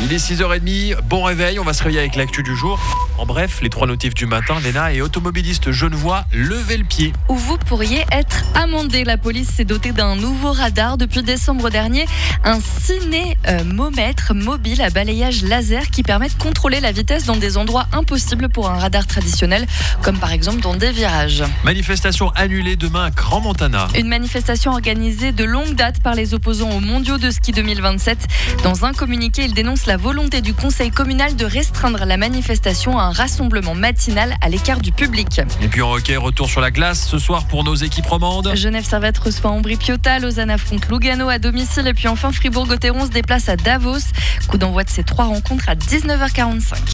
Il est 6h30, bon réveil, on va se réveiller avec l'actu du jour. En bref, les 3 notifs du matin, Léna et automobiliste genevois, levez le pied. Où vous pourriez être amendé. La police s'est dotée d'un nouveau radar depuis décembre dernier, un cinémomètre mobile à balayage laser qui permet de contrôler la vitesse dans des endroits impossibles pour un radar traditionnel, comme par exemple dans des virages. Manifestation annulée demain à Crans-Montana. Une manifestation organisée de longue date par les opposants aux mondiaux de ski 2027. Dans un communiqué, ils dénoncent la volonté du conseil communal de restreindre la manifestation à un rassemblement matinal à l'écart du public. Et puis en hockey, retour sur la glace ce soir pour nos équipes romandes. Genève Servette reçoit Ambri-Piotta, Lausanne affronte Lugano à domicile et puis enfin Fribourg-Gotteron se déplace à Davos. Coup d'envoi de ces 3 rencontres à 19h45.